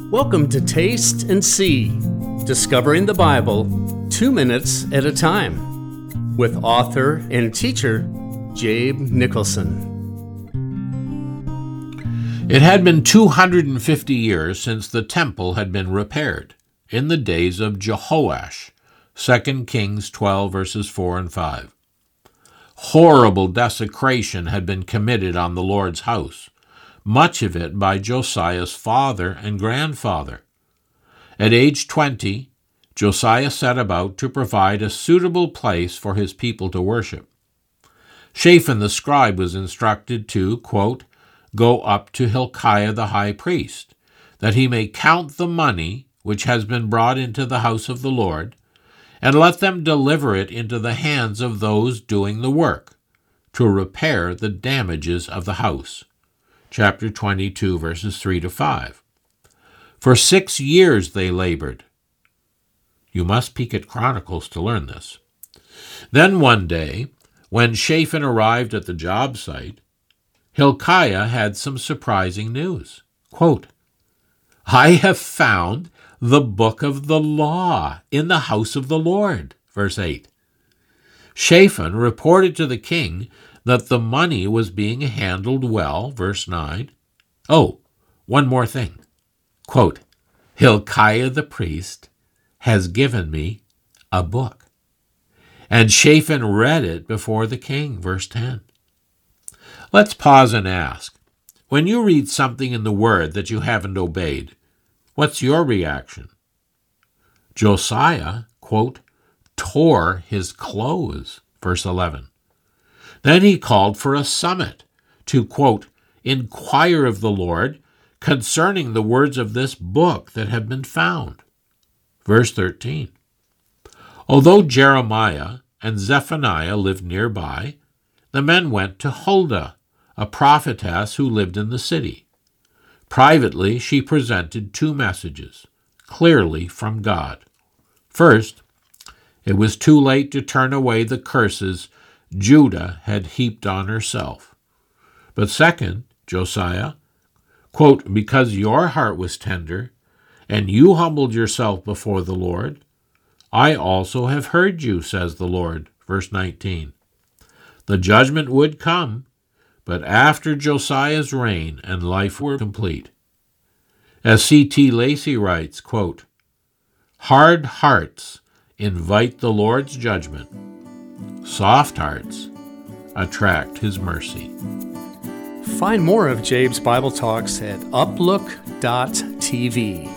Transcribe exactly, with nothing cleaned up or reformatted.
Welcome to Taste and See, discovering the Bible two minutes at a time, with author and teacher Jabe Nicholson. It had been two hundred fifty years since the temple had been repaired, in the days of Jehoash, Second Kings twelve, verses four and five. Horrible desecration had been committed on the Lord's house, much of it by Josiah's father and grandfather. At age twenty, Josiah set about to provide a suitable place for his people to worship. Shaphan the scribe was instructed to, quote, go up to Hilkiah the high priest, that he may count the money which has been brought into the house of the Lord, and let them deliver it into the hands of those doing the work, to repair the damages of the house. Chapter twenty-two, verses three to five. For six years they labored. You must peek at Chronicles to learn this. Then one day, when Shaphan arrived at the job site, Hilkiah had some surprising news. Quote, I have found the book of the law in the house of the Lord. Verse eight. Shaphan reported to the king that the money was being handled well. Verse nine. Oh, one more thing. Quote, Hilkiah the priest has given me a book. And Shaphan read it before the king. Verse ten. Let's pause and ask, when you read something in the Word that you haven't obeyed, what's your reaction? Josiah, quote, tore his clothes, verse eleven. Then he called for a summit to, quote, inquire of the Lord concerning the words of this book that have been found. Verse thirteen. Although Jeremiah and Zephaniah lived nearby, the men went to Huldah, a prophetess who lived in the city. Privately, she presented two messages, clearly from God. First, it was too late to turn away the curses Judah had heaped on herself. But second, Josiah, quote, because your heart was tender, and you humbled yourself before the Lord, I also have heard you, says the Lord. Verse nineteen. The judgment would come, but after Josiah's reign and life were complete. As C T Lacey writes, quote, hard hearts invite the Lord's judgment. Soft hearts attract his mercy. Find more of Jabe's Bible Talks at uplook dot t v.